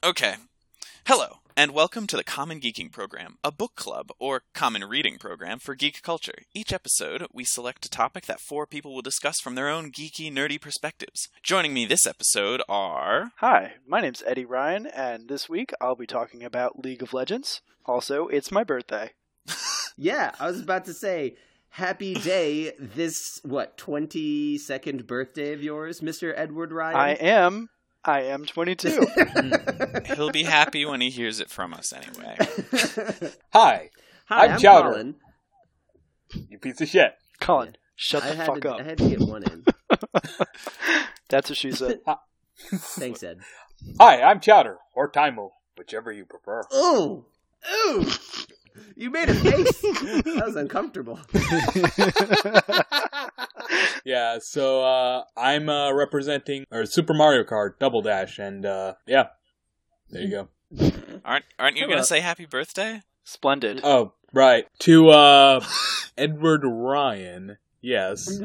Okay. Hello, and welcome to the Common Geeking Program, a book club or common reading program for geek culture. Each episode, we select a topic that four people will discuss from their own geeky, nerdy perspectives. Joining me this episode are... Hi, my name's Eddie Ryan, and this week I'll be talking about League of Legends. Also, it's my birthday. Yeah, I was about to say, happy day, this, 22nd birthday of yours, Mr. Edward Ryan? I am 22. He'll be happy when he hears it from us anyway. Hi, I'm Chowder. Colin. You piece of shit. Colin, shut the fuck up. I had to get one in. That's what she said. Thanks, Ed. Hi, I'm Chowder, or Taimo, whichever you prefer. Ooh! Ooh! You made a face! That was uncomfortable. Yeah, so I'm representing Super Mario Kart Double Dash, and yeah, there you go. Aren't you going to say happy birthday? Splendid. Oh, right. To Edward Ryan, yes.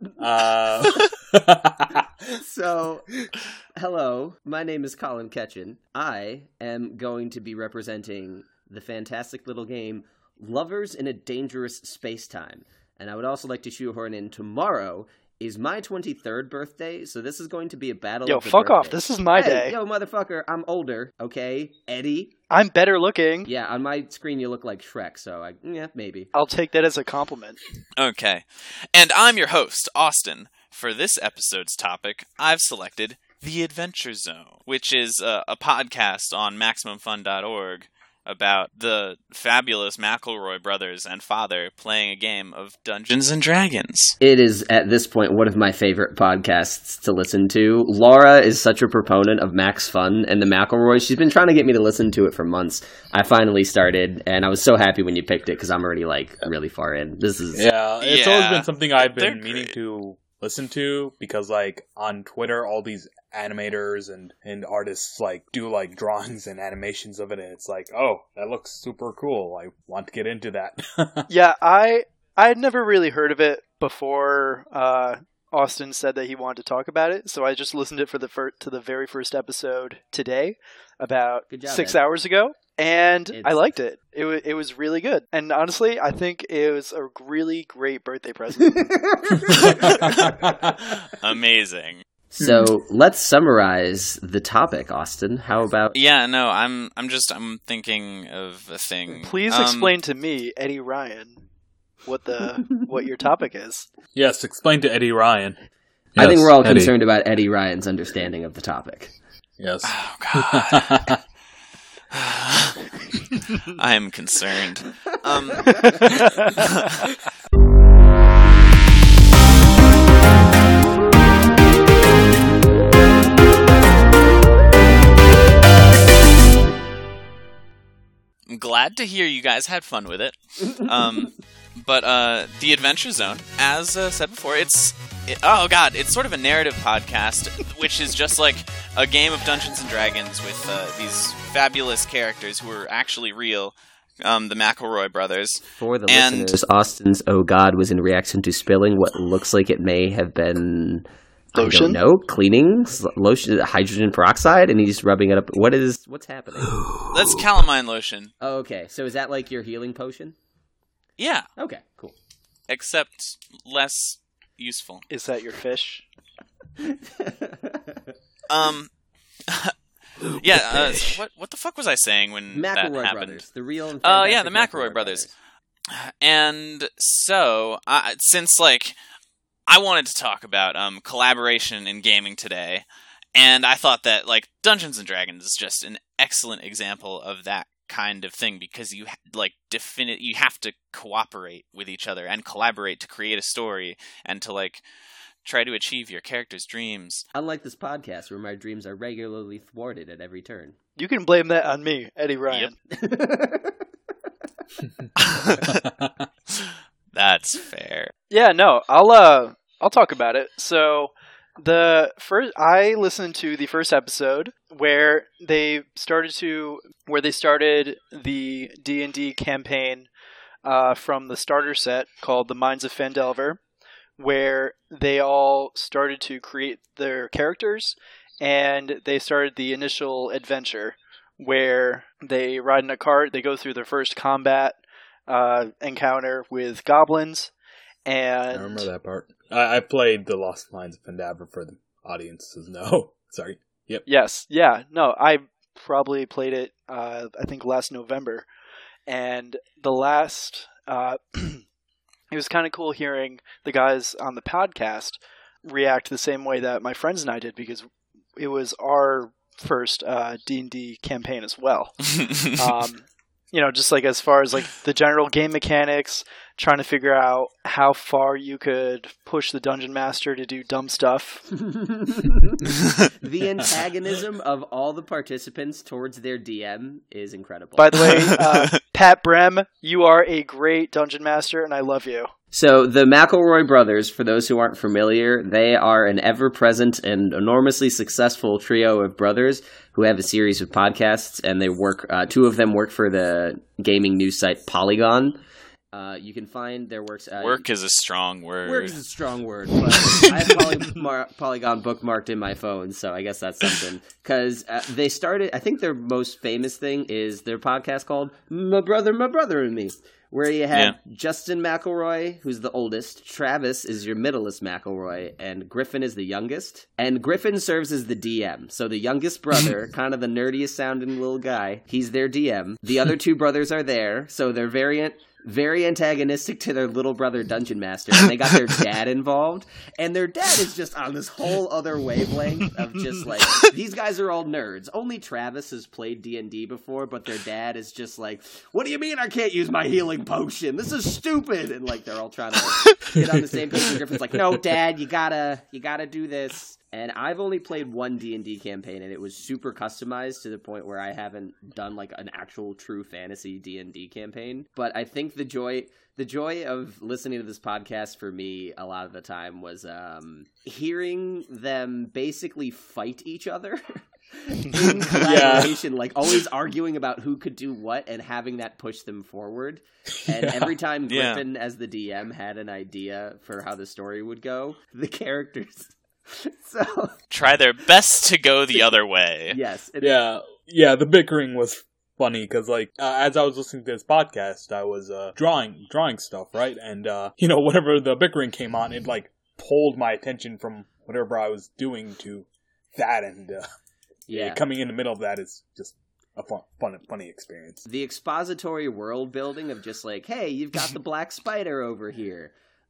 So, hello, my name is Colin Ketchen. I am going to be representing the fantastic little game Lovers in a Dangerous Space-Time. And I would also like to shoehorn in tomorrow is my 23rd birthday, so this is going to be a battle Yo, of the fuck off. birthdays. This is my day. Yo, motherfucker, I'm older, okay? Eddie? I'm better looking. Yeah, on my screen you look like Shrek, so yeah, maybe. I'll take that as a compliment. Okay. And I'm your host, Austin. For this episode's topic, I've selected The Adventure Zone, which is a podcast on MaximumFun.org about the fabulous McElroy brothers and father playing a game of Dungeons & Dragons. It is, at this point, one of my favorite podcasts to listen to. Laura is such a proponent of Max Fun and the McElroys. She's been trying to get me to listen to it for months. I finally started, and I was so happy when you picked it, because I'm already, really far in. This is... Yeah, it's always been something I've been They're meaning great. to listen to, because, on Twitter, all these animators and artists do drawings and animations of it, and it's oh, that looks super cool. I want to get into that. Yeah, I had never really heard of it before Austin said that he wanted to talk about it, so I just listened to it to the very first episode today, about Good job, 6 Ed. hours ago, and It's- I liked it. It was really good, and honestly, I think it was a really great birthday present. Amazing. So, let's summarize the topic, Austin. How about... Yeah, no, I'm thinking of a thing. Please explain to me, Eddie Ryan, what your topic is. Yes, explain to Eddie Ryan. I think Yes, we're all Eddie. concerned about Eddie Ryan's understanding of the topic. Yes. Oh, God. I am concerned. I'm glad to hear you guys had fun with it. But The Adventure Zone, as said before, it's sort of a narrative podcast, which is just like a game of Dungeons and Dragons with these fabulous characters who are actually real, the McElroy brothers. For the And- listeners, Austin's "Oh God" was in reaction to spilling what looks like it may have been... Lotion? I don't know, cleaning, lotion, hydrogen peroxide, and he's rubbing it up. What's happening? That's calamine lotion. Oh, okay, so is that like your healing potion? Yeah, Okay, cool. except less useful. Is that your fish? Yeah, what the fuck was I saying when that McElroy happened? brothers, the real. And Oh, yeah, fantastic the McElroy brothers. And so, since I wanted to talk about collaboration in gaming today, and I thought that Dungeons and Dragons is just an excellent example of that kind of thing, because you you have to cooperate with each other and collaborate to create a story and to try to achieve your character's dreams. Unlike this podcast, where my dreams are regularly thwarted at every turn. You can blame that on me, Eddie Ryan. That's fair. Yeah, no, I'll talk about it. So I listened to the first episode where they started the D&D campaign from the starter set called The Mines of Phandelver, where they all started to create their characters and they started the initial adventure where they ride in a cart. They go through their first combat encounter with goblins. And I remember that part. I played the Lost Mines of Pandavra for the audiences. No, sorry. Yep. Yes. Yeah. No, I probably played it, I think last November. And the last, it was kind of cool hearing the guys on the podcast react the same way that my friends and I did, because it was our first D&D campaign as well. Just like as far as like the general game mechanics, trying to figure out how far you could push the dungeon master to do dumb stuff. The antagonism of all the participants towards their DM is incredible. By the way, Pat Brem, you are a great dungeon master, and I love you. So the McElroy brothers, for those who aren't familiar, they are an ever-present and enormously successful trio of brothers who have a series of podcasts, and they work. Two of them work for the gaming news site Polygon. You can find their works. Work is a strong word. Work is a strong word, but I have Polygon bookmarked in my phone, so I guess that's something. Because they started, I think their most famous thing is their podcast called My Brother and Me, where you have Justin McElroy, who's the oldest, Travis is your middleest McElroy, and Griffin is the youngest. And Griffin serves as the DM. So the youngest brother, kind of the nerdiest sounding little guy, he's their DM. The other two brothers are there, so they're very antagonistic to their little brother Dungeon Master, and they got their dad involved, and their dad is just on this whole other wavelength of just like, these guys are all nerds. Only Travis has played D&D before, but their dad is just like, what do you mean I can't use my healing potion? This is stupid! And like, they're all trying to get on the same page, and Griffin's like, no, Dad, you gotta do this. And I've only played one D&D campaign, and it was super customized to the point where I haven't done like an actual true fantasy D&D campaign. But I think the joy of listening to this podcast for me a lot of the time was hearing them basically fight each other in collaboration, like always arguing about who could do what and having that push them forward. And every time Griffin as the DM had an idea for how the story would go, the characters... So try their best to go the other way. Yes. Yeah. The bickering was funny because, like, as I was listening to this podcast, I was drawing stuff, right? And whenever the bickering came on, it like pulled my attention from whatever I was doing to that, and coming in the middle of that is just a funny experience. The expository world building of just like, hey, you've got the black spider over here.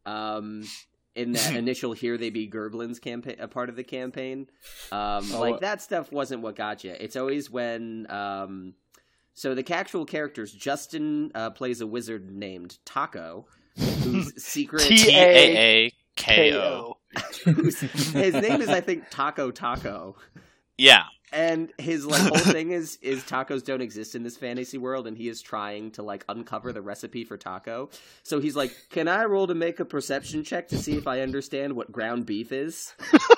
In that initial Here They Be Gerblins campaign, a part of the campaign. Like, that stuff wasn't what got you. It's always when... so the actual characters, Justin plays a wizard named Taco, whose secret... Taako. His name is, I think, Taco. Yeah. And his like whole thing is tacos don't exist in this fantasy world, and he is trying to like uncover the recipe for taco. So he's like, "Can I roll to make a perception check to see if I understand what ground beef is?"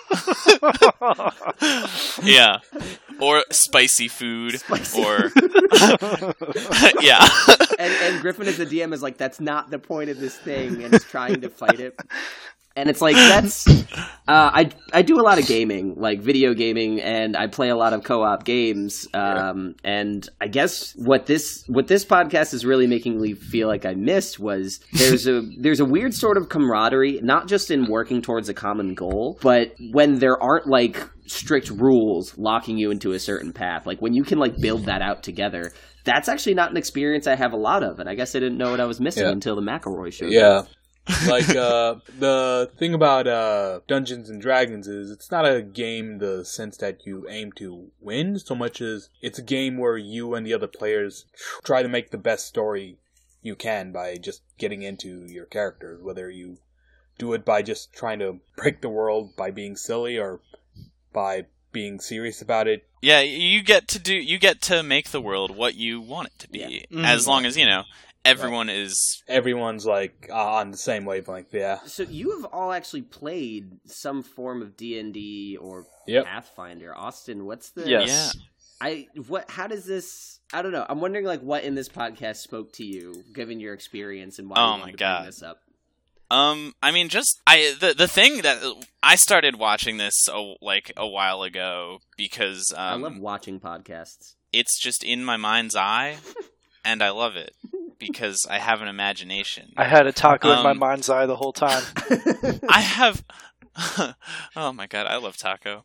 Yeah, or spicy food, or yeah. And Griffin as the DM is like, "That's not the point of this thing," and is trying to fight it. And it's like, that's, I do a lot of gaming, like video gaming, and I play a lot of co-op games. And I guess what this podcast is really making me feel like I missed was there's a weird sort of camaraderie, not just in working towards a common goal, but when there aren't like strict rules locking you into a certain path, like when you can like build that out together. That's actually not an experience I have a lot of, and I guess I didn't know what I was missing until the McElroy showed up. Like, the thing about Dungeons and Dragons is it's not a game in the sense that you aim to win so much as it's a game where you and the other players try to make the best story you can by just getting into your characters, whether you do it by just trying to break the world by being silly or by being serious about it. Yeah, you get to make the world what you want it to be, as long as, everyone's like on the same wavelength. Yeah. So you have all actually played some form of D&D or Pathfinder. Austin, what's the how does this, I don't know. I'm wondering like what in this podcast spoke to you given your experience and why you wanted to bring this up. I mean, the thing that I started watching this a while ago because I love watching podcasts. it's just in my mind's eye, and I love it because I have an imagination. I had a taco in my mind's eye the whole time. I have. Oh my god, I love taco.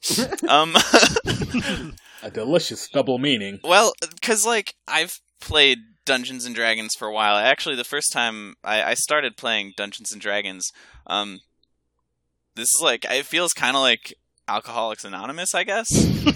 A delicious double meaning. Well, because like I've played Dungeons and Dragons for a while. Actually, the first time I started playing Dungeons and Dragons, this is like it feels kind of like Alcoholics Anonymous, I guess.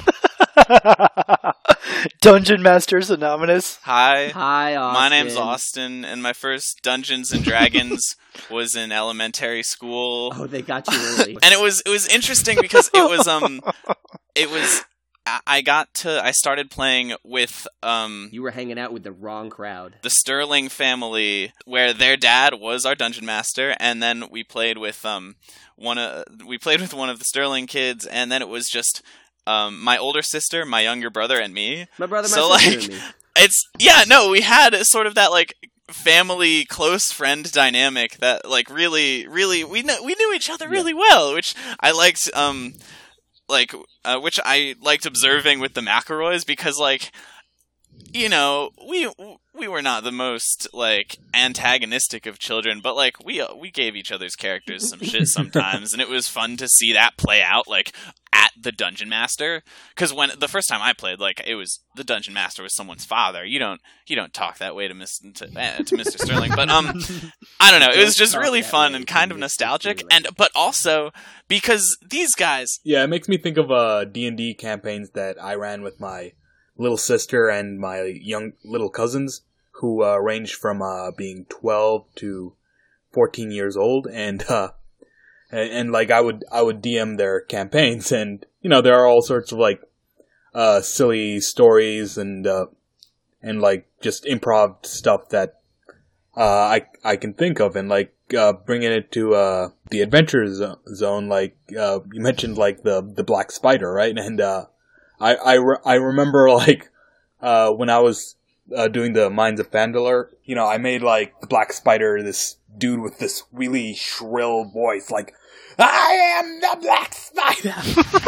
Dungeon Masters Anonymous. Hi, Austin. My name's Austin, and my first Dungeons and Dragons was in elementary school. Oh, they got you early. And it was interesting because it was I started playing with you were hanging out with the wrong crowd. The Sterling family, where their dad was our dungeon master, and then we played with one of the Sterling kids, and then it was just my older sister, my younger brother, and me. My brother, so, my sister, like, and me. We had sort of that like family close friend dynamic that like really we knew each other really well, which I liked which I liked observing with the McElroys, because like, you know, we were not the most like antagonistic of children, but like we gave each other's characters some shit sometimes, and it was fun to see that play out like at the Dungeon Master. Because when the first time I played, like it was the Dungeon Master was someone's father. You don't talk that way to Mr. Sterling, but I don't know. It was just really fun and kind of nostalgic, but also because these guys. Yeah, it makes me think of D&D campaigns that I ran with my little sister and my young little cousins, who ranged from being 12 to 14 years old, and like I would DM their campaigns, and you know there are all sorts of like silly stories and like just improv stuff that I can think of, and like bringing it to the Adventure Zone, like you mentioned, like the Black Spider, right? And I remember like when I was doing the Mines of Phandelver, you know, I made like the Black Spider this dude with this really shrill voice, like, I am the Black Spider.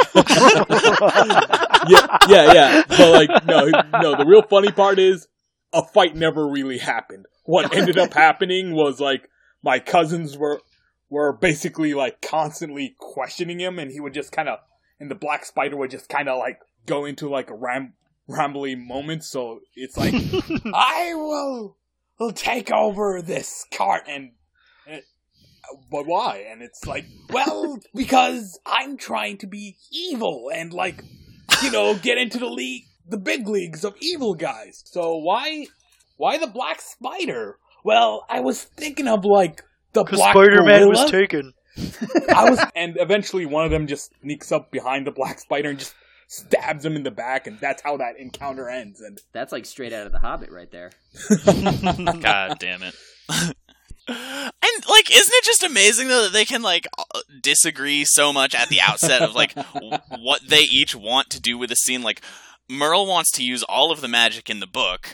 yeah. But like, no. The real funny part is a fight never really happened. What ended up happening was like my cousins were basically like constantly questioning him, and he would just kind of, and the Black Spider would just kind of like go into like a rambly moment. So it's like, I will take over this cart, and but why? And it's like, well, because I'm trying to be evil and like, you know, get into the big leagues of evil guys. So why the Black Spider? Well, I was thinking of like the Black Spider-Man was taken. And eventually one of them just sneaks up behind the Black Spider and just stabs him in the back, and that's how that encounter ends. And that's like straight out of The Hobbit right there. God damn it. And like, isn't it just amazing though that they can like disagree so much at the outset of like what they each want to do with a scene? Like, Merle wants to use all of the magic in the book.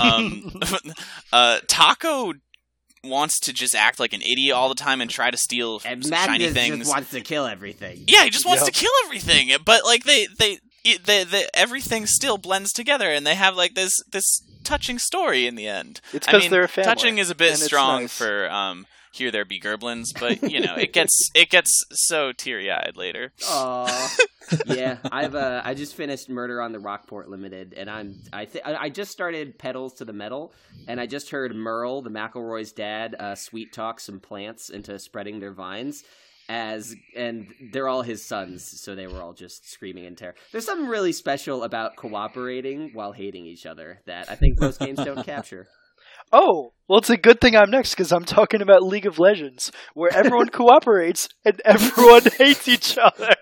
Taco wants to just act like an idiot all the time and try to steal and shiny things. Magnus just wants to kill everything. Yeah, he just wants to kill everything. But like they everything still blends together, and they have like this touching story in the end. It's because they're a family. Touching is a bit strong nice. for Here There Be Gerblins, but you know it gets so teary-eyed later. Aww. Yeah, I just finished Murder on the Rockport Limited, and I just started Pedals to the Metal, and I just heard Merle, the McElroy's dad, sweet talk some plants into spreading their vines. And they're all his sons, so they were all just screaming in terror. There's something really special about cooperating while hating each other that I think most games don't capture. Oh, well, it's a good thing I'm next, because I'm talking about League of Legends, where everyone cooperates and everyone hates each other.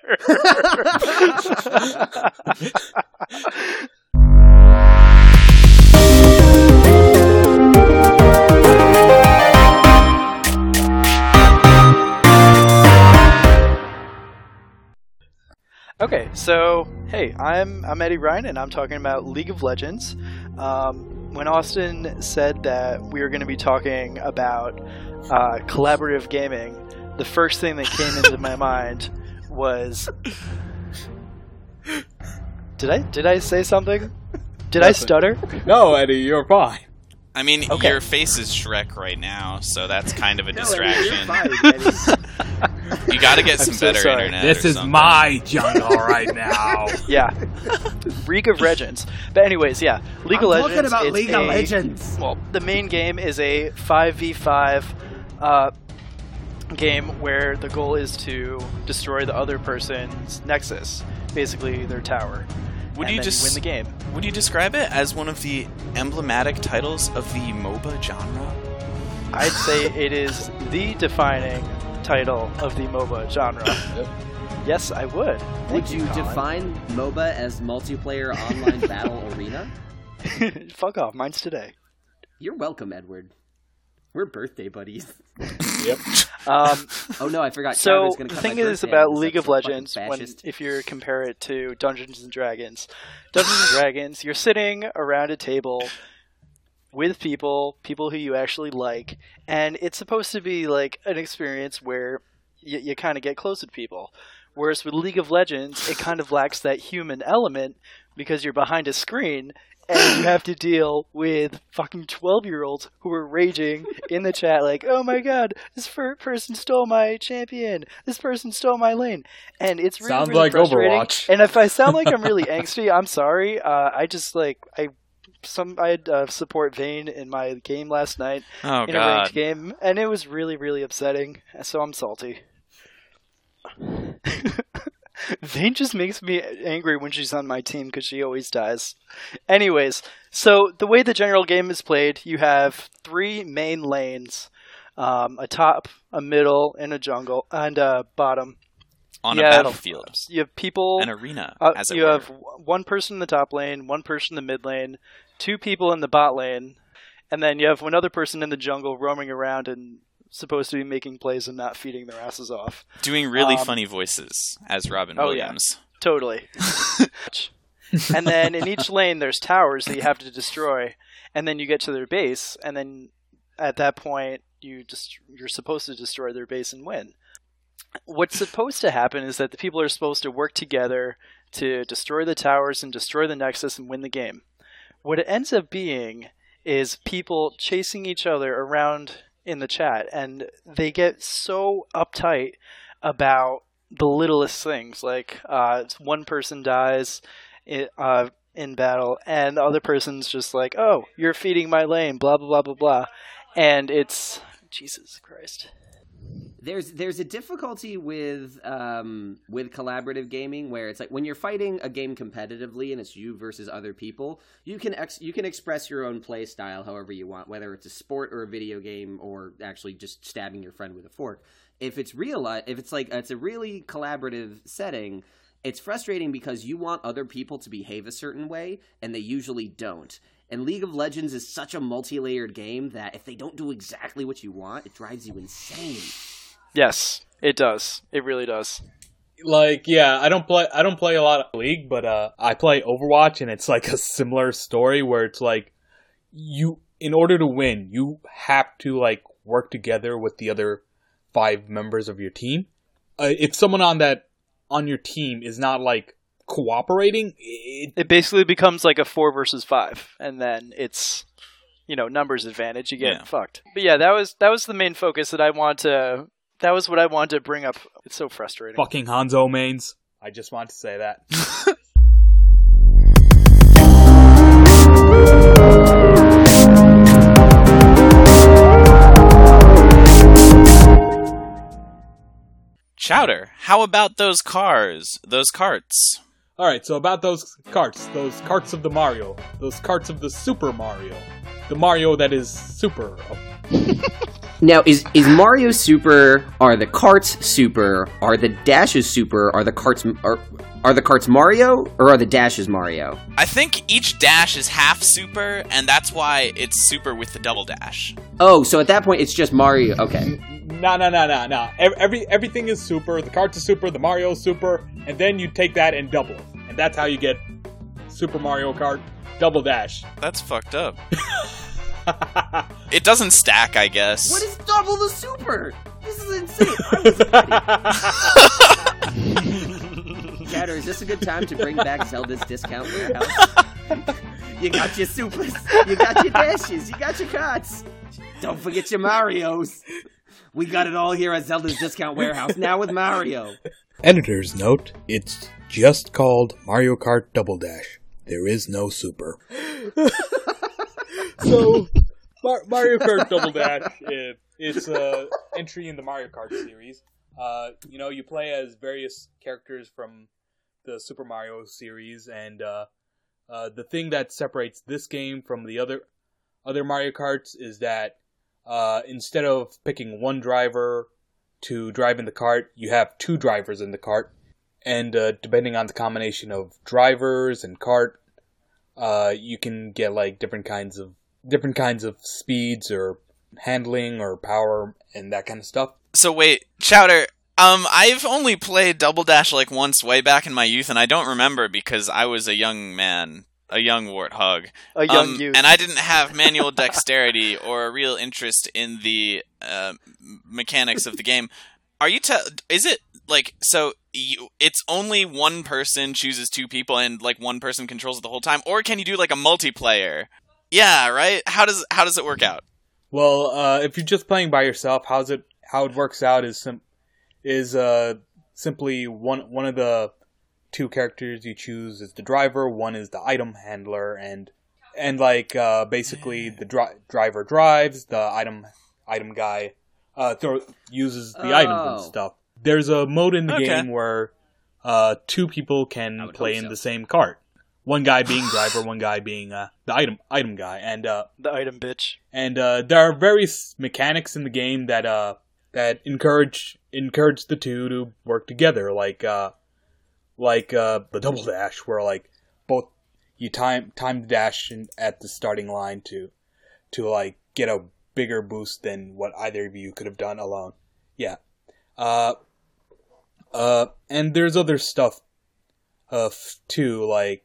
Okay, so, hey, I'm Eddie Ryan, and I'm talking about League of Legends. When Austin said that we were going to be talking about collaborative gaming, the first thing that came into my mind was... Did I say something? Did I stutter? No, Eddie, you're fine. I mean, Okay. your face is Shrek right now, so that's kind of a No, distraction. Eddie, you're fine, Eddie. You got to get some so better sorry. internet. This or is something. my jungle right now. Yeah. League of Legends. But anyways, yeah. League of I'm Legends. talking about it's League of Legends. Well, the main game is a 5v5 game where the goal is to destroy the other person's nexus, basically their tower. Would and you then just win the game? Would you describe it as one of the emblematic titles of the MOBA genre? I'd say it is the defining title of the MOBA genre. Yes, I would. Would Thank you Colin. define MOBA as multiplayer online battle arena? Fuck off. Mine's today. You're welcome, Edward. We're birthday buddies. Yep. Oh no, I forgot. So Chowder's gonna the cut thing my is birthday about on this League of episode, Legends, fucking when fascist. if you compare it to Dungeons and Dragons, Dungeons and Dragons, you're sitting around a table with people who you actually like, and it's supposed to be like an experience where you kind of get close with people. Whereas with League of Legends, it kind of lacks that human element because you're behind a screen and you have to deal with fucking 12-year-olds who are raging in the chat like, oh my god, this person stole my champion, this person stole my lane. And it's really, Sounds really like frustrating. Overwatch. And if I sound like I'm really angsty, I'm sorry. I just like, I had support Vayne in my game last night Oh in a ranked god. game, and it was really, really upsetting, so I'm salty. Vayne just makes me angry when she's on my team because she always dies. Anyways, so the way the general game is played, you have 3 main lanes, a top, a middle, and a jungle, and a bottom. On You a have- battlefield, You have people. an arena, as it You were. have one person in the top lane, one person in the mid lane, 2 people in the bot lane, and then you have one other person in the jungle roaming around and supposed to be making plays and not feeding their asses off. Doing really funny voices as Robin oh, yeah. Williams. Totally. And then in each lane there's towers that you have to destroy, and then you get to their base, and then at that point you're supposed to destroy their base and win. What's supposed to happen is that the people are supposed to work together to destroy the towers and destroy the nexus and win the game. What it ends up being is people chasing each other around in the chat, and they get so uptight about the littlest things, like one person dies in battle, and the other person's just like, oh, you're feeding my lane, blah, blah, blah, blah, blah. And it's... Jesus Christ. There's a difficulty with collaborative gaming where it's like when you're fighting a game competitively and it's you versus other people, you can express your own play style however you want, whether it's a sport or a video game or actually just stabbing your friend with a fork. If it's it's a really collaborative setting, it's frustrating because you want other people to behave a certain way and they usually don't. And League of Legends is such a multi-layered game that if they don't do exactly what you want, it drives you insane. Yes, it does. It really does. Like, yeah, I don't play a lot of League, but I play Overwatch, and it's like a similar story where it's like in order to win, you have to like work together with the other 5 members of your team. If someone on your team is not like cooperating, It basically becomes like a 4 versus 5, and then it's, numbers advantage. You get fucked. But yeah, that was the main focus that was what I wanted to bring up. It's so frustrating. fucking Hanzo mains. I just want to say that. Chowder, how about those carts? All right, so about those carts of the Mario, those carts of the Super Mario, the Mario that is super. Now, is Mario super? Are the carts super? Are the dashes super? Are the carts Mario, or are the dashes Mario? I think each dash is half super, and that's why it's super with the double dash. Oh, so at that point it's just Mario. Okay. No. Everything is super. The carts are super. The Mario is super, and then you take that and double it, and that's how you get Super Mario Kart Double Dash. That's fucked up. It doesn't stack, I guess. What is double the super? This is insane. Chatter, is this a good time to bring back Zelda's Discount Warehouse? You got your supers, you got your dashes, you got your carts. Don't forget your Marios. We got it all here at Zelda's Discount Warehouse, now with Mario. Editor's note, it's just called Mario Kart Double Dash. There is no super. So, Mario Kart Double Dash, it's an entry in the Mario Kart series. You play as various characters from the Super Mario series, and the thing that separates this game from the other Mario Karts is that instead of picking one driver to drive in the kart, you have two drivers in the kart, and depending on the combination of drivers and kart, you can get like different kinds of speeds or handling or power and that kind of stuff. So wait, Chowder, I've only played Double Dash like once way back in my youth, and I don't remember because I was a young man, a young warthog. A young youth. And I didn't have manual dexterity or a real interest in the mechanics of the game. Is it like, so it's only one person chooses two people and like one person controls it the whole time? Or can you do like a multiplayer? Yeah, right? How does it work out? Well, if you're just playing by yourself, how it works out is simply one of the two characters you choose is the driver, one is the item handler, and basically the driver drives, the item guy uses the items and stuff. There's a mode in the game where two people can play in the same cart. One guy being driver, one guy being the item guy, and the item bitch. And there are various mechanics in the game that encourage the two to work together, like the double dash, where like both you time the dash at the starting line to like get a bigger boost than what either of you could have done alone. Yeah. And there's other stuff too, like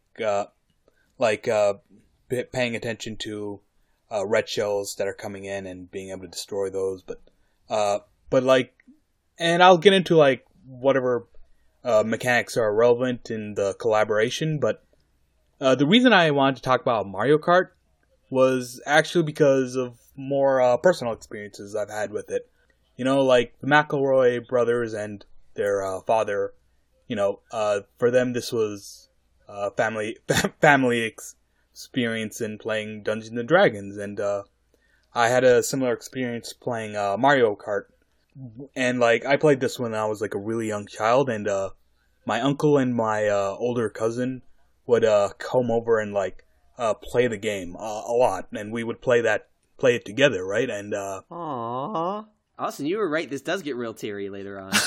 paying attention to red shells that are coming in and being able to destroy those, but like, and I'll get into like whatever mechanics are relevant in the collaboration, but the reason I wanted to talk about Mario Kart was actually because of more personal experiences I've had with it. You know, like the McElroy brothers and their father, for them this was family experience in playing Dungeons and Dragons, and I had a similar experience playing Mario Kart. And like I played this when I was like a really young child, and my uncle and my older cousin would come over and like play the game a lot, and we would play it together, right? And Aww. Austin, you were right. This does get real teary later on.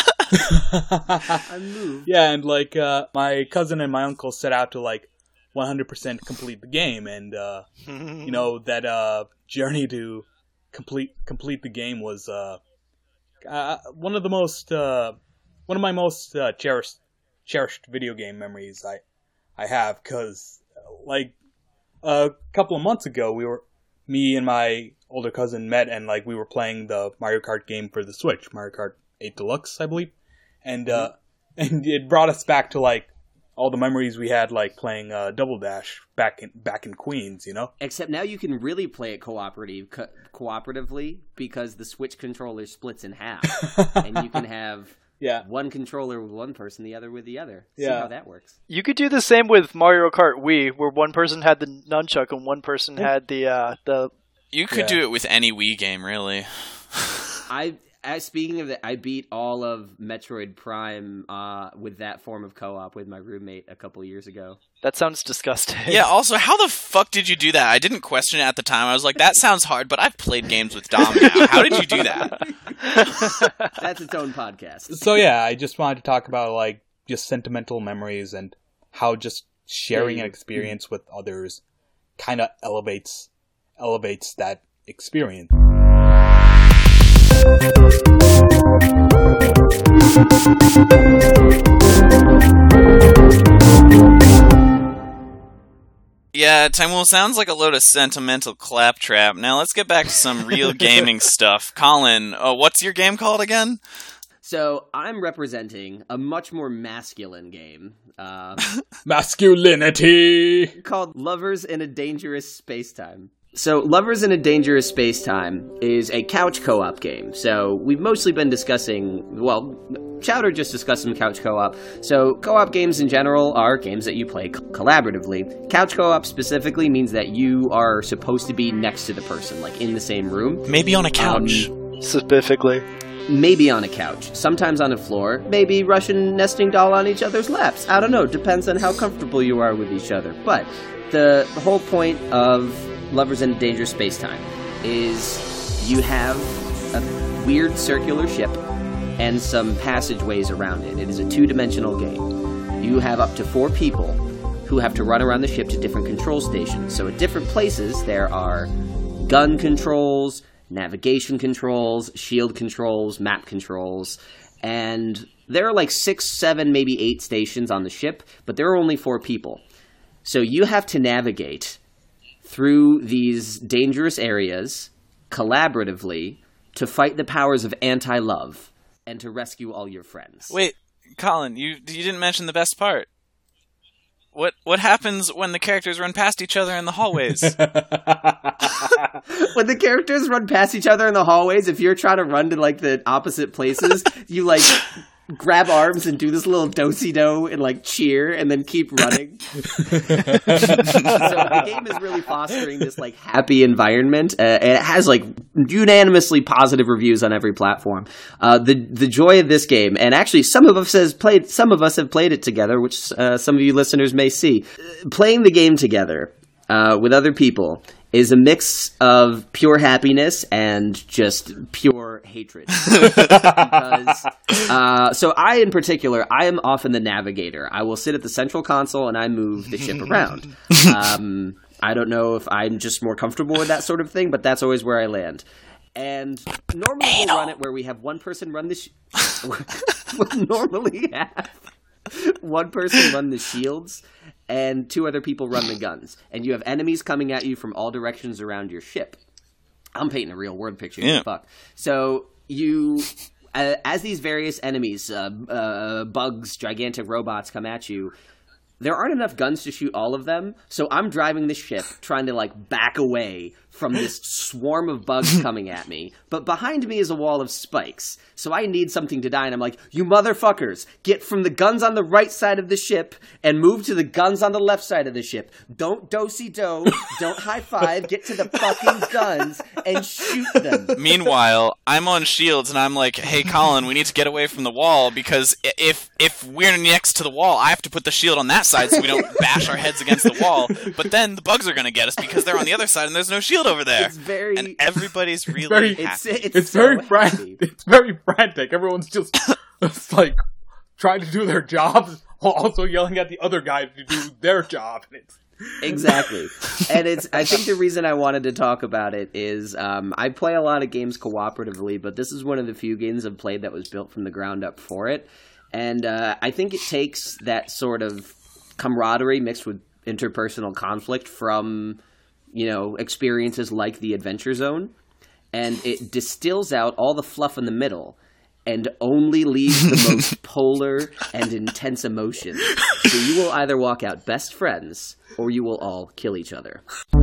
I'm moved. Yeah, and like my cousin and my uncle set out to like 100% complete the game, and that journey to complete the game was one of my most cherished video game memories I have, because like a couple of months ago me and my older cousin met, and like we were playing the Mario Kart game for the Switch, Mario Kart 8 Deluxe, I believe, and it brought us back to like all the memories we had like playing Double Dash back in Queens, you know? Except now you can really play it cooperatively because the Switch controller splits in half, and you can have one controller with one person, the other with the other. See how that works. You could do the same with Mario Kart Wii, where one person had the nunchuck and one person had the. You could do it with any Wii game, really. Speaking of that, I beat all of Metroid Prime with that form of co-op with my roommate a couple years ago. That sounds disgusting. Yeah, also, how the fuck did you do that? I didn't question it at the time. I was like, that sounds hard, but I've played games with Dom now. How did you do that? That's its own podcast. So yeah, I just wanted to talk about like just sentimental memories and how just sharing an experience with others kind of elevates that experience. Yeah, Timul sounds like a load of sentimental claptrap. Now let's get back to some real gaming stuff. Colin, what's your game called again? So I'm representing a much more masculine game Masculinity! called Lovers in a Dangerous Spacetime. So Lovers in a Dangerous Spacetime is a couch co-op game. So we've mostly been discussing, well, Chowder just discussed some couch co-op. So co-op games in general are games that you play collaboratively. Couch co-op specifically means that you are supposed to be next to the person, like in the same room. Maybe on a couch. Specifically. Maybe on a couch, sometimes on a floor, maybe Russian nesting doll on each other's laps. I don't know, depends on how comfortable you are with each other. But the whole point of Lovers in a Dangerous Spacetime is you have a weird circular ship and some passageways around it. It is a two-dimensional game. You have up to 4 people who have to run around the ship to different control stations. So at different places, there are gun controls, navigation controls, shield controls, map controls, and there are like 6, 7, maybe 8 stations on the ship, but there are only 4 people. So you have to navigate through these dangerous areas collaboratively to fight the powers of anti-love and to rescue all your friends. Wait, Colin, you didn't mention the best part. What happens when the characters run past each other in the hallways? When the characters run past each other in the hallways, if you're trying to run to like the opposite places, you like grab arms and do this little do-si-do and like cheer and then keep running. So the game is really fostering this like happy environment. It has like unanimously positive reviews on every platform. The joy of this game, and actually some of us have played it together, which some of you listeners may see. Playing the game together with other people is a mix of pure happiness and just pure hatred. Because, so I, in particular, I am often the navigator. I will sit at the central console and I move the ship around. I don't know if I'm just more comfortable with that sort of thing, but that's always where I land. And normally we'll run it where we have one person run the we'll normally have one person run the shields and 2 other people run the guns. And you have enemies coming at you from all directions around your ship. I'm painting a real word picture here, fuck. So you, as these various enemies, bugs, gigantic robots come at you, there aren't enough guns to shoot all of them, so I'm driving the ship, trying to, like, back away from this swarm of bugs coming at me. But behind me is a wall of spikes, so I need something to die, and I'm like, you motherfuckers, get from the guns on the right side of the ship and move to the guns on the left side of the ship. Don't do-si-do, don't high-five, get to the fucking guns and shoot them. Meanwhile, I'm on shields, and I'm like, hey, Colin, we need to get away from the wall, because if we're next to the wall, I have to put the shield on that side so we don't bash our heads against the wall, but then the bugs are going to get us because they're on the other side and there's no shield over there. And everybody's really happy. It's very so frantic. It's very frantic. Everyone's just it's like trying to do their jobs while also yelling at the other guy to do their job. Exactly. And I think the reason I wanted to talk about it is I play a lot of games cooperatively, but this is one of the few games I've played that was built from the ground up for it. And I think it takes that sort of camaraderie mixed with interpersonal conflict from, experiences like the Adventure Zone, and it distills out all the fluff in the middle and only leaves the most polar and intense emotions. So you will either walk out best friends or you will all kill each other.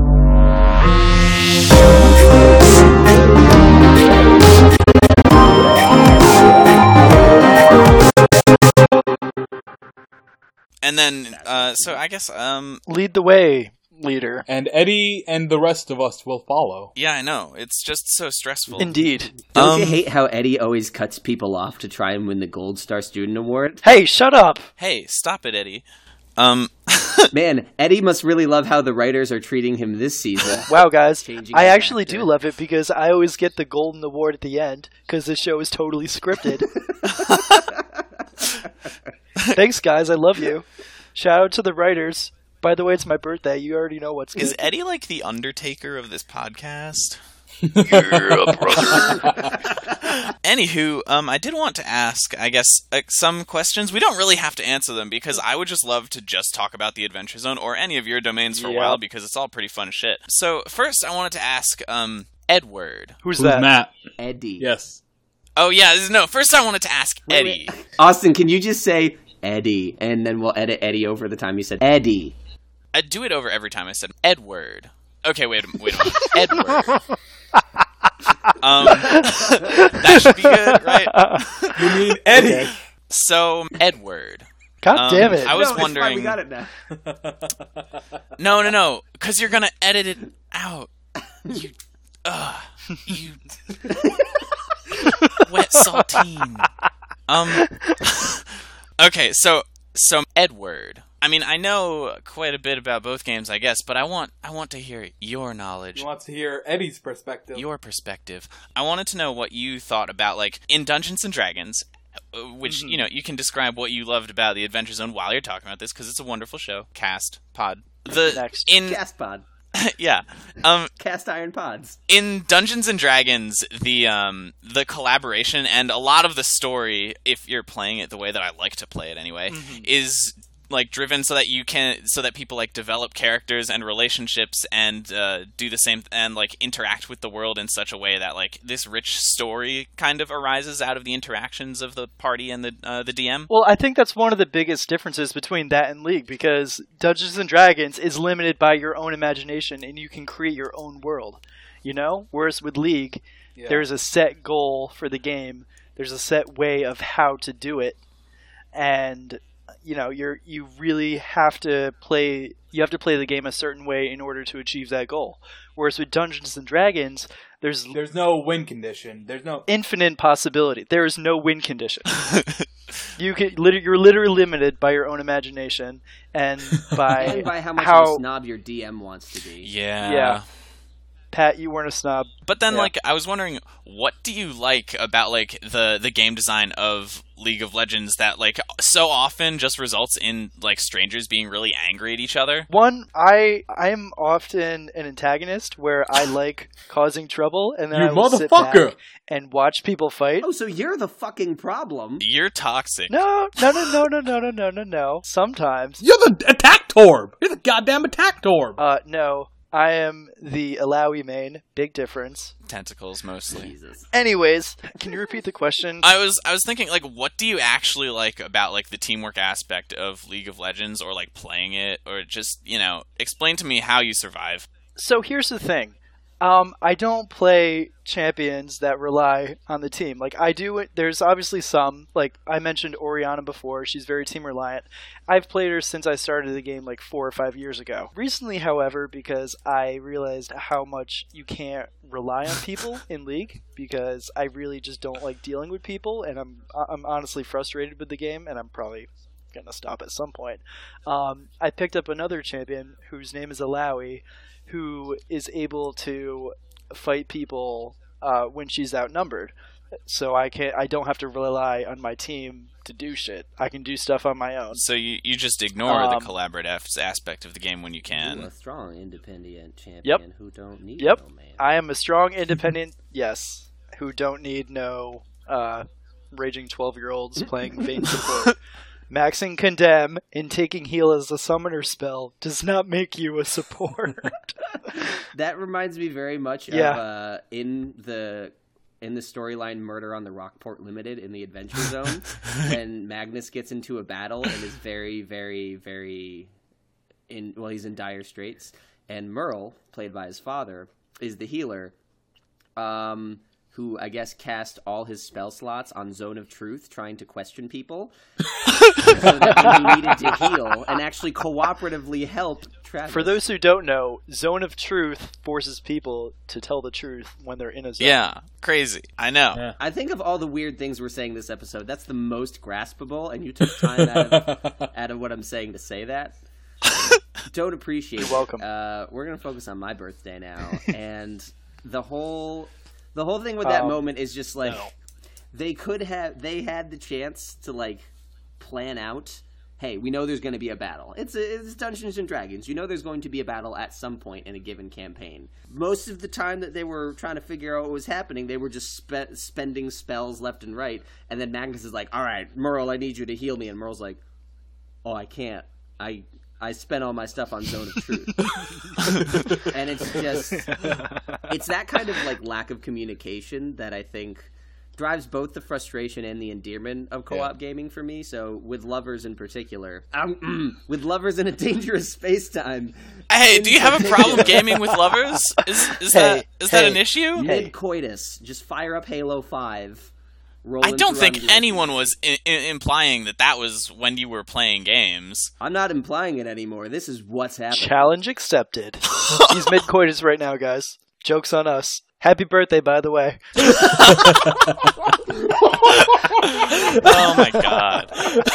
And then, so I guess, Lead the way, leader. And Eddie and the rest of us will follow. Yeah, I know. It's just so stressful. Indeed. Don't you hate how Eddie always cuts people off to try and win the Gold Star Student Award? Hey, shut up! Hey, stop it, Eddie. Man, Eddie must really love how the writers are treating him this season. Wow, guys. Changing I his actually actor. do love it because I always get the Golden Award at the end because this show is totally scripted. Thanks, guys. I love you. Shout out to the writers. By the way, it's my birthday. You already know what's good. Is Eddie like the Undertaker of this podcast? Yeah, brother. Anywho, I did want to ask, I guess, some questions. We don't really have to answer them because I would just love to just talk about the Adventure Zone or any of your domains for a while because it's all pretty fun shit. So first, I wanted to ask, Edward. Who's Who's that? Matt? Eddie. Yes. Oh, yeah, no, first I wanted to ask Eddie. Wait. Austin, can you just say Eddie, and then we'll edit Eddie over the time you said Eddie. I'd do it over every time I said Edward. Okay, wait a minute. Edward. That should be good, right? You mean Eddie? Okay. So, Edward. God damn it. I was No, it's fine, wondering... we got it now. No, because you're gonna edit it out. You wet saltine. Okay, so Edward. I mean, I know quite a bit about both games, I guess, but I want to hear your knowledge. He wants to hear Eddie's perspective. Your perspective. I wanted to know what you thought about, like, in Dungeons & Dragons, which, you know, you can describe what you loved about the Adventure Zone while you're talking about this, because it's a wonderful show. Cast, pod. Next. Cast pod. Yeah. Cast iron pods. In Dungeons & Dragons, the collaboration and a lot of the story, if you're playing it the way that I like to play it anyway, is like driven so that people like develop characters and relationships and do the same and like interact with the world in such a way that like this rich story kind of arises out of the interactions of the party and the DM. Well, I think that's one of the biggest differences between that and League, because Dungeons & Dragons is limited by your own imagination and you can create your own world, you know? Whereas with League, there's a set goal for the game, there's a set way of how to do it, and you know, you really have to play the game a certain way in order to achieve that goal. Whereas with Dungeons and Dragons, there's no win condition. There's no infinite possibility. There is no win condition. You're literally limited by your own imagination and by how much of a snob your DM wants to be. Yeah. Pat, you weren't a snob. But then, like, I was wondering, what do you like about, like, the game design of League of Legends that, like, so often just results in, like, strangers being really angry at each other? One, I am often an antagonist where I like causing trouble, and then I will sit back and watch people fight. Oh, so you're the fucking problem. You're toxic. No. Sometimes. You're the attack torb. You're the goddamn attack torb. No. I am the Alawi main. Big difference. Tentacles, mostly. Jesus. Anyways, can you repeat the question? I was thinking, like, what do you actually like about, like, the teamwork aspect of League of Legends, or, like, playing it, or just, you know, explain to me how you survive. So here's the thing. I don't play champions that rely on the team. Like, I do. There's obviously some. Like, I mentioned Oriana before. She's very team reliant. I've played her since I started the game like 4 or 5 years ago. Recently, however, because I realized how much you can't rely on people in League, because I really just don't like dealing with people, and I'm honestly frustrated with the game, and I'm probably gonna stop at some point. I picked up another champion whose name is Alawi, who is able to fight people when she's outnumbered. So I don't have to rely on my team to do shit. I can do stuff on my own. So you just ignore the collaborative aspect of the game when you can. You're a strong, independent champion who don't need no man. I am a strong, independent, yes, who don't need no raging 12-year-olds playing Vayne support. Maxing Condemn and taking heal as a summoner spell does not make you a support. That reminds me very much of in the storyline Murder on the Rockport Limited in the Adventure Zone, and Magnus gets into a battle and is very, very, very he's in dire straits, and Merle, played by his father, is the healer, who I guess cast all his spell slots on Zone of Truth, trying to question people, so that he needed to heal, and actually cooperatively help Travis. For those who don't know, Zone of Truth forces people to tell the truth when they're in a zone. Yeah, crazy. I know. Yeah. I think of all the weird things we're saying this episode, that's the most graspable, and you took time out of what I'm saying to say that. Don't appreciate it. You're welcome. We're going to focus on my birthday now, and the whole thing with that moment is just like, they had the chance to like plan out, hey, we know there's going to be a battle. It's Dungeons and Dragons. You know there's going to be a battle at some point in a given campaign. Most of the time that they were trying to figure out what was happening, they were just spending spells left and right. And then Magnus is like, all right, Merle, I need you to heal me. And Merle's like, oh, I can't. I spent all my stuff on Zone of Truth. And it's that kind of like lack of communication that I think drives both the frustration and the endearment of co-op gaming for me. So with lovers in particular, with lovers in a dangerous space-time. Hey, do you have a problem gaming with lovers? Is that an issue? Mid-coitus, just fire up Halo 5. I don't think anyone was implying that was when you were playing games. I'm not implying it anymore. This is what's happening. Challenge accepted. He's mid-coitus right now, guys. Joke's on us. Happy birthday, by the way. Oh my god.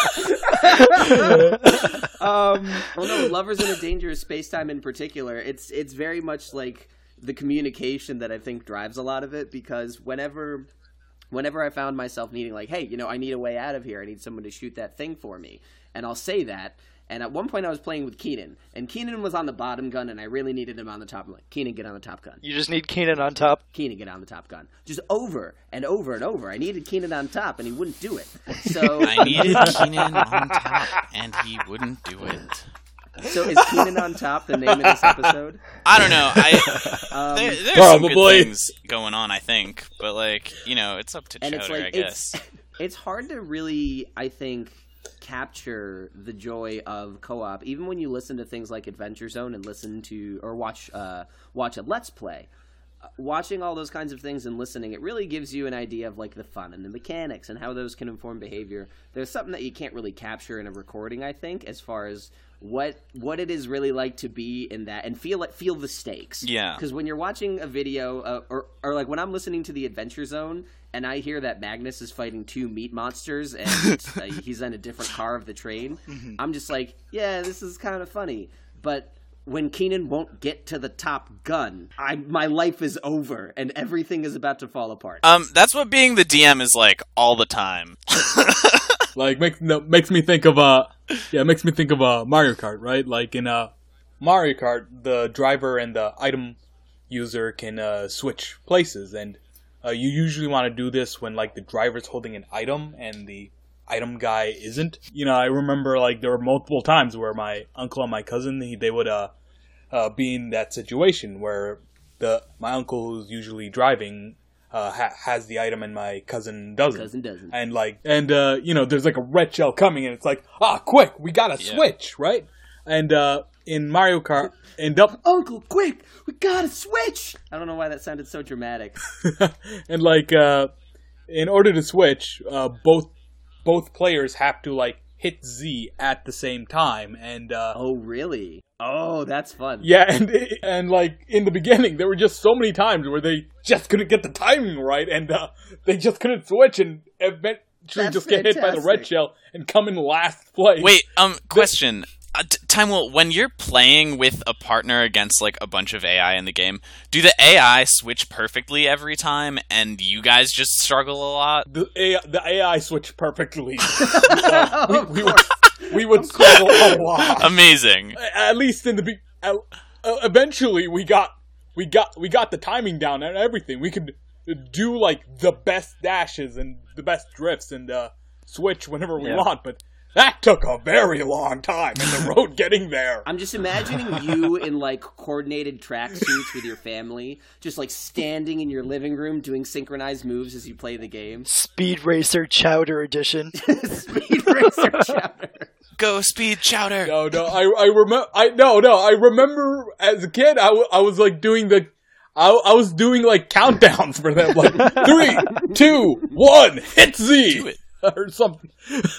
Well, no, lovers in a dangerous space-time in particular, it's very much like the communication that I think drives a lot of it, because whenever I found myself needing, like, hey, I need a way out of here, I need someone to shoot that thing for me, and I'll say that. And at one point I was playing with Keenan, and Keenan was on the bottom gun, and I really needed him on the top. I'm like, Keenan, get on the top gun. You just need Keenan on top? Keenan, get on the top gun. Just over and over and over. I needed Keenan on top, and he wouldn't do it. So I needed Keenan on top, and he wouldn't do it. So is Keenan on top the name of this episode? I don't know. There's some good things going on, I think. But, it's up to Chowder, I guess. It's hard to really, I think, capture the joy of co-op, even when you listen to things like Adventure Zone and watch a Let's Play. Watching all those kinds of things and listening, it really gives you an idea of the fun and the mechanics and how those can inform behavior. There's something that you can't really capture in a recording, I think, as far as what it is really like to be in that and feel the stakes. Yeah. Because when you're watching a video, or when I'm listening to the Adventure Zone and I hear that Magnus is fighting two meat monsters and he's in a different car of the train, I'm just like, yeah, this is kind of funny. But when Keenan won't get to the top gun, my life is over and everything is about to fall apart. That's what being the DM is like all the time. Makes me think of Mario Kart, right? Like in Mario Kart, the driver and the item user can switch places, and you usually want to do this when the driver's holding an item and the item guy isn't. I remember there were multiple times where my uncle and my cousin they would be in that situation where my uncle, who's usually driving, has the item and my cousin doesn't. And there's a red shell coming and it's like, quick, we gotta switch, right? And in Mario Kart, Uncle, quick, we gotta switch. I don't know why that sounded so dramatic. And in order to switch, both players have to hit Z at the same time, and oh really? Oh, that's fun. Yeah, and in the beginning, there were just so many times where they just couldn't get the timing right, and they just couldn't switch, and eventually just get hit by the red shell and come in last place. Wait, question. Time Will, when you're playing with a partner against a bunch of AI in the game, do the AI switch perfectly every time, and you guys just struggle a lot? The AI switched perfectly. We would struggle a lot. Amazing. At least in the eventually we got the timing down and everything. We could do the best dashes and the best drifts and switch whenever we want, but that took a very long time in the road getting there. I'm just imagining you in coordinated tracksuits with your family, just standing in your living room doing synchronized moves as you play the game. Speed Racer Chowder Edition. Speed Racer Chowder. Go Speed Chowder. No, I remember as a kid I was doing I was doing countdowns for them, 3, 2, 1, hit Z. Do it. Or something.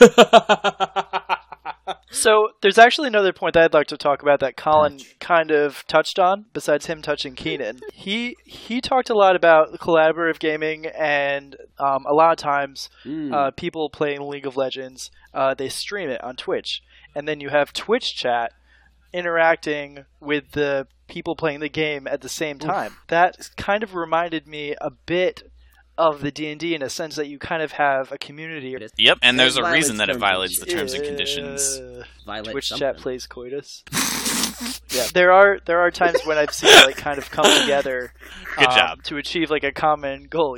So there's actually another point that I'd like to talk about that Colin kind of touched on, besides him touching Keenan. He talked a lot about collaborative gaming, and a lot of times people playing League of Legends, they stream it on Twitch, and then you have Twitch chat interacting with the people playing the game at the same time. That kind of reminded me a bit of the D&D in a sense that you kind of have a community. Yep, and there's a reason that it violates the terms and conditions. Twitch chat plays coitus. Yeah, there are times when I've seen it kind of come together. Good job. To achieve a common goal,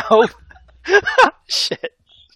Shit.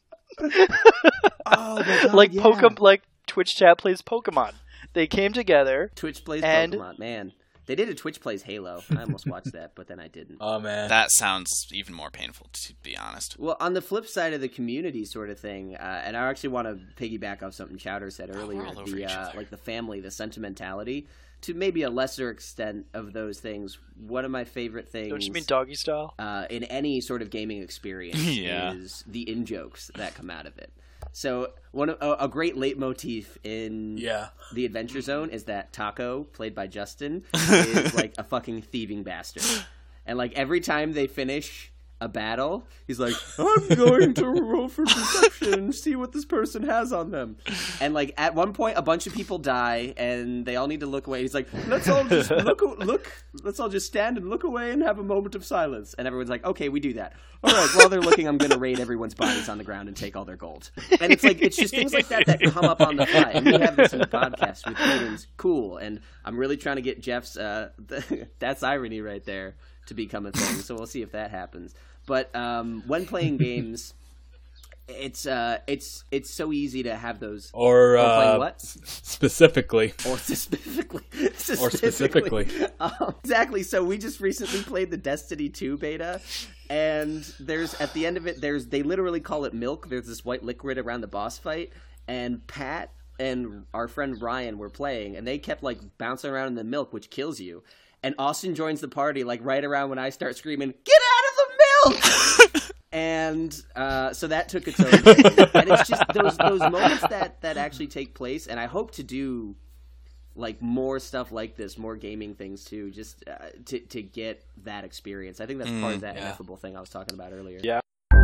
Oh my God, Twitch chat plays Pokemon. They came together. Twitch plays Pokemon, man. They did a Twitch Plays Halo. I almost watched that, but then I didn't. Oh man, That sounds even more painful, to be honest. Well, on the flip side of the community sort of thing, and I actually want to piggyback off something Chowder said earlier, all over each other. like the family, the sentimentality, to maybe a lesser extent of those things. One of my favorite things, Don't you mean doggy style? in any sort of gaming experience Yeah. is the in-jokes that come out of it. So a great leitmotif in the Adventure Zone is that Taco, played by Justin, is like a fucking thieving bastard. And like every time they finish a battle, he's like, I'm going to roll for deception and see what this person has on them. And like at one point, a bunch of people die, and they all need to look away. He's like, let's all just look. Let's all just stand and look away and have a moment of silence. And everyone's like, okay, we do that. All right, while they're looking, I'm going to raid everyone's bodies on the ground and take all their gold. And it's like, it's just things like that that come up on the fly. And we have this in the podcast with Cadence. Cool. And I'm really trying to get Jeff's, that's irony right there, to become a thing. So we'll see if that happens. But when playing games, it's so easy to have those. Or playing what? Specifically. Or specifically. Or specifically. Exactly. So we just recently played the Destiny 2 beta, and there's at the end of it, they literally call it milk. There's this white liquid around the boss fight, and Pat and our friend Ryan were playing, and they kept like bouncing around in the milk, which kills you. And Austin joins the party like right around when I start screaming, "Get out of the milk!" And so that took its own turn. And it's just those moments that actually take place. And I hope to do like more stuff like this, more gaming things too, just to get that experience. I think that's part of that ineffable thing I was talking about earlier. Yeah.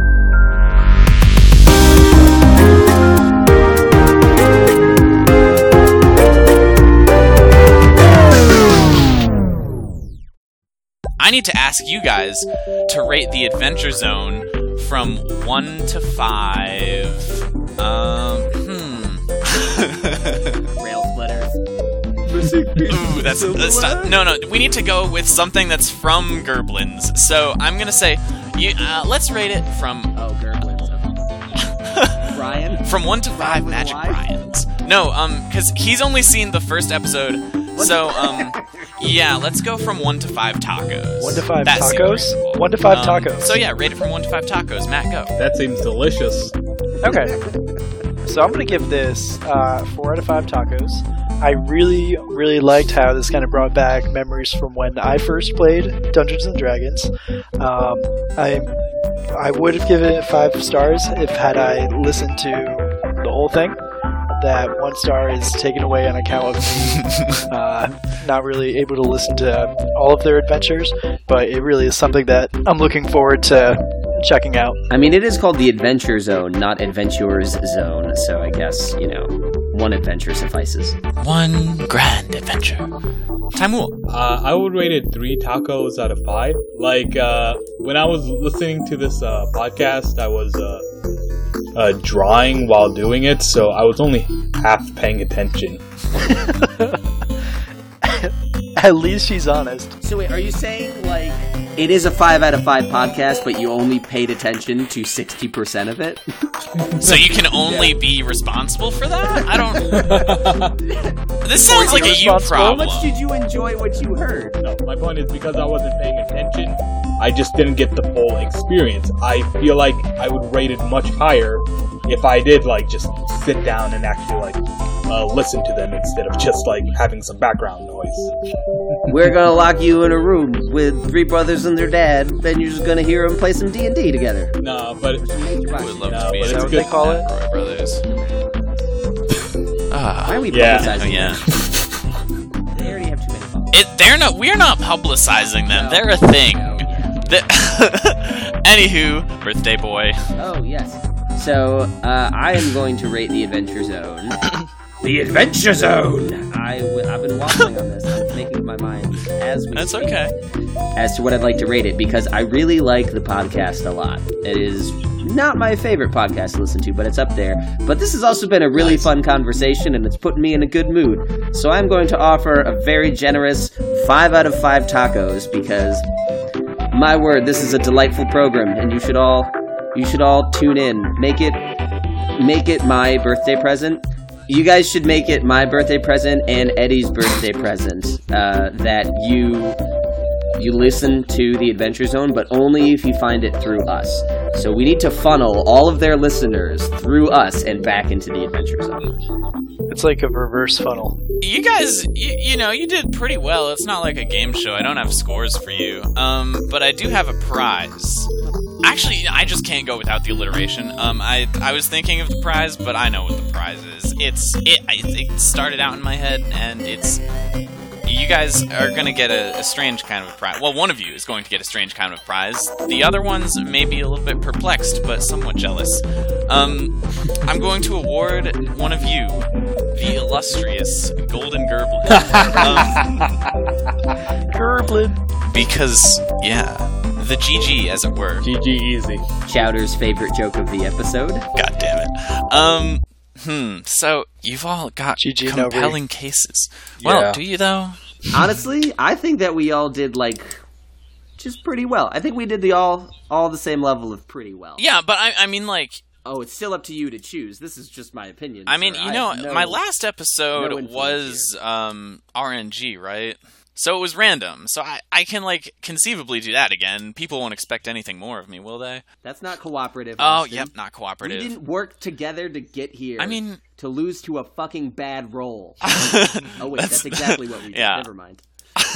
I need to ask you guys to rate the Adventure Zone from 1 to 5. Rail splitter. Ooh, that's no. We need to go with something that's from Gerblins. So I'm gonna say, let's rate it from Gerblins. Okay. Brian. From 1 to 5 Magic Brians. No, because he's only seen the first episode. So yeah, let's go from 1 to 5 tacos. 1 to 5 That seems tacos? reasonable. 1 to 5 tacos. So yeah, rate it from 1 to 5 tacos. Matt, go. That seems delicious. Okay. So I'm going to give this 4 out of 5 tacos. I really, really liked how this kind of brought back memories from when I first played Dungeons & Dragons. I would have given it 5 stars if had I listened to the whole thing. That 1 star is taken away on account of me not really able to listen to all of their adventures, but it really is something that I'm looking forward to checking out. I mean, it is called the Adventure Zone, not Adventurers Zone, so I guess, 1 adventure suffices. 1 grand adventure. Taimul. I would rate it 3 tacos out of 5. Like, when I was listening to this podcast, I was drawing while doing it, so I was only half paying attention. At least she's honest. So wait, are you saying, like, it is a 5 out of 5 podcast, but you only paid attention to 60% of it? So you can only be responsible for that? I don't... This sounds like a you responsible? How problem. much did you enjoy what you heard? No, my point is because I wasn't paying attention, I just didn't get the full experience. I feel like I would rate it much higher if I did, like, just sit down and actually, like, listen to them instead of just, like, having some background noise. We're gonna lock you in a room with 3 brothers and their dad, then you're just gonna hear them play some D&D together. No, but... I would love to be but in it's what good. they call it? Roy Brothers. Why are we Yeah. publicizing Yeah. them? They already have too many followers. We're not publicizing them. No. They're a thing. No, yeah. Anywho, birthday boy. Oh, yes. So, I am going to rate the Adventure Zone. The Adventure Zone! I've been waffling on this. I'm making up my mind as we That's speak okay. as to what I'd like to rate it, because I really like the podcast a lot. It is not my favorite podcast to listen to, but it's up there. But this has also been a really fun conversation, and it's put me in a good mood. So I'm going to offer a very generous 5 out of 5 tacos, because, my word, this is a delightful program, and you should all tune in. Make it my birthday present You guys should make it my birthday present and Eddie's birthday present. That you listen to the Adventure Zone, but only if you find it through us. So we need to funnel all of their listeners through us and back into the Adventure Zone. It's like a reverse funnel. You guys, you did pretty well. It's not like a game show. I don't have scores for you. But I do have a prize. Actually, I just can't go without the alliteration. I was thinking of the prize, but I know what the prize is. It started out in my head, and it's... You guys are going to get a strange kind of a prize. Well, one of you is going to get a strange kind of prize. The other ones may be a little bit perplexed, but somewhat jealous. I'm going to award one of you the illustrious Golden Gerblin. Gerblin. Because, yeah, the GG, as it were. GG easy. Chowder's favorite joke of the episode. God damn it. So, you've all got GG compelling cases. Well, Yeah. do you, though? Honestly, I think that we all did, just pretty well. I think we did all the same level of pretty well. Yeah, but I mean, Oh, it's still up to you to choose. This is just my opinion. I mean, sir. my last episode no influence was RNG, right? So it was random. So I can, conceivably do that again. People won't expect anything more of me, will they? That's not cooperative. Oh, Austin. yep, not cooperative. We didn't work together to get here. I mean... to lose to a fucking bad roll. Oh, wait, that's exactly what we did. Yeah. Never mind.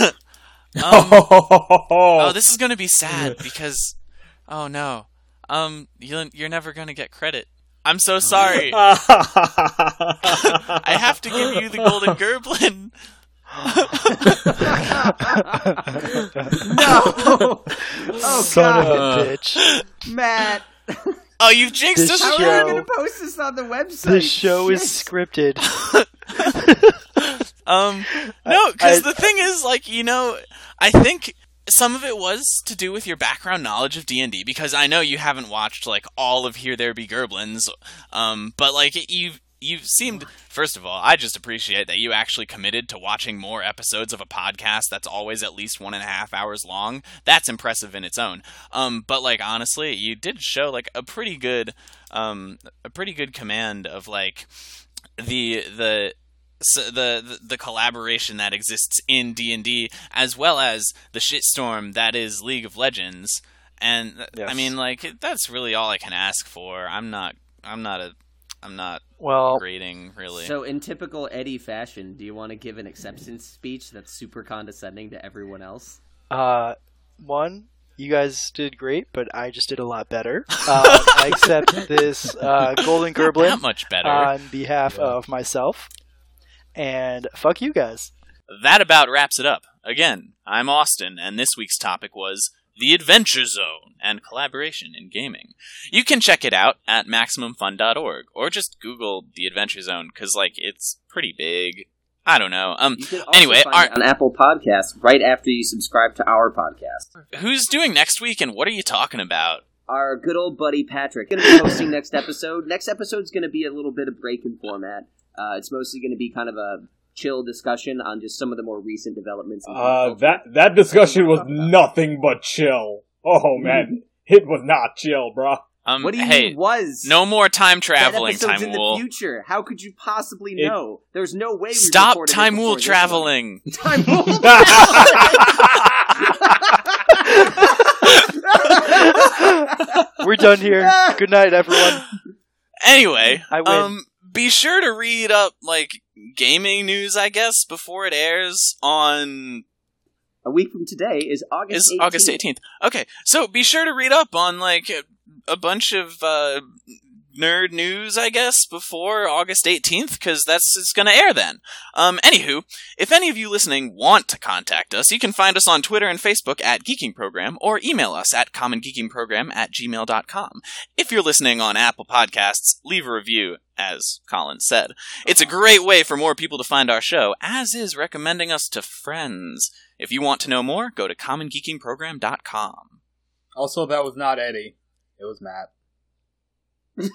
Oh, this is going to be sad because... Oh, no. You're never going to get credit. I'm so sorry. I have to give you the Golden Gerblin. No! Oh, Son God. of a bitch. Matt! Oh, you've jinxed us This How again. are show- we going to post this on the website? The show is Shit. scripted. No, because the thing is, I think some of it was to do with your background knowledge of D&D, because I know you haven't watched, all of Here There Be Gerblins, but, you've seemed... First of all, I just appreciate that you actually committed to watching more episodes of a podcast that's always at least 1.5 hours long. That's impressive in its own. But, honestly, you did show, a pretty good command of, the collaboration that exists in D&D, as well as the shitstorm that is League of Legends. And Yes. I mean, that's really all I can ask for. I'm not Well, grading, really. So, in typical Eddie fashion, do you want to give an acceptance speech that's super condescending to everyone else? one, you guys did great, but I just did a lot better. I accept this Golden Gerblin Not much better. on behalf of myself, and fuck you guys. That about wraps it up. Again, I'm Austin, and this week's topic was The Adventure Zone and collaboration in gaming. You can check it out at MaximumFun.org, or just Google The Adventure Zone, because, it's pretty big. I don't know. You can also Anyway, find it on Apple Podcasts right after you subscribe to our podcast. who's doing next week, and what are you talking about? Our good old buddy Patrick going to be hosting next episode. Next episode's going to be a little bit of break in format. It's mostly going to be kind of a chill discussion on just some of the more recent developments. in culture. That discussion was nothing but chill. Oh man, it was not chill, bruh. What do you hey, mean was? no more time That traveling, episode's Time in the Wool. future. How could you possibly know? There's no way we Stop recorded it Time before Wool this traveling. one. Time Wool. We're done here. Good night, everyone. Anyway, I win. be sure to read up, gaming news, I guess, before it airs on... A week from today is August 18th. August 18th. Okay, so be sure to read up on, a bunch of, nerd news, I guess, before August 18th, because it's gonna air then. Anywho, if any of you listening want to contact us, you can find us on Twitter and Facebook at Geeking Program, or email us at commongeekingprogram@gmail.com. If you're listening on Apple Podcasts, leave a review, as Colin said. It's a great way for more people to find our show, as is recommending us to friends. If you want to know more, go to commongeekingprogram.com. Also, that was not Eddie. It was Matt. God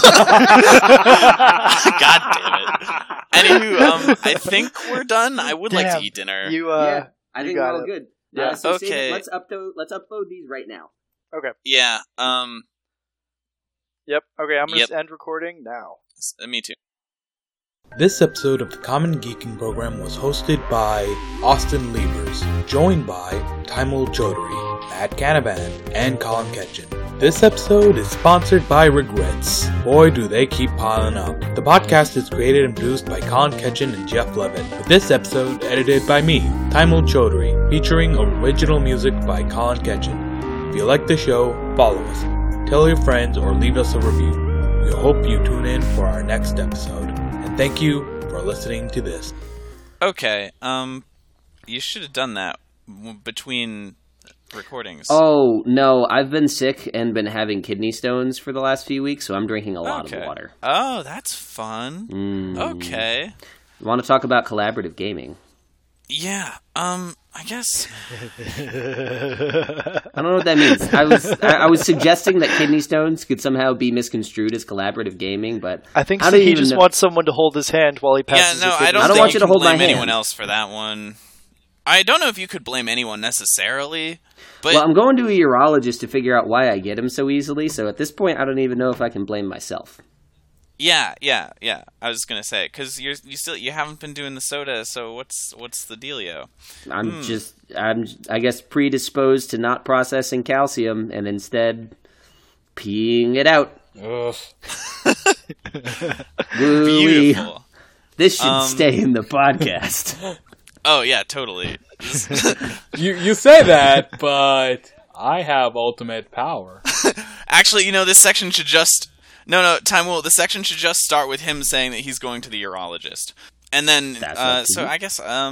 damn it. Anywho, I think we're done. I would like to Damn. eat dinner. You, Yeah, I you think got we're all it. good. Yeah. So save Okay. it. Let's upload these right now. Yeah, Yep. Okay, I'm gonna Yep. end recording now. me too. This episode of the Common Geeking Program was hosted by Austin Levers, joined by Taimul Chaudhary, Matt Canavan, and Colin Ketchin. This episode is sponsored by Regrets. Boy, do they keep piling up. The podcast is created and produced by Colin Ketchin and Jeff Levitt, with this episode edited by me, Taimul Chaudhary, featuring original music by Colin Ketchin. If you like the show, follow us, tell your friends, or leave us a review. We hope you tune in for our next episode. And thank you for listening to this. Okay, you should have done that between recordings. Oh, no, I've been sick and been having kidney stones for the last few weeks, so I'm drinking a lot of water. Oh, that's fun. Okay. Want to talk about collaborative gaming? Yeah, I guess. I don't know what that means. I was suggesting that kidney stones could somehow be misconstrued as collaborative gaming, but I think he just wants someone to hold his hand while he passes. Yeah, no, I don't want you to hold my blame hand. anyone else for that one. I don't know if you could blame anyone necessarily, but well, I'm going to a urologist to figure out why I get them so easily. So at this point, I don't even know if I can blame myself. Yeah. I was gonna say because you haven't been doing the soda, so what's the dealio? I'm I guess predisposed to not processing calcium and instead peeing it out. Ugh. Beautiful. This should stay in the podcast. Oh yeah, totally. You say that, but I have ultimate power. Actually, this section should just the section should just start with him saying that he's going to the urologist, and then That's so I guess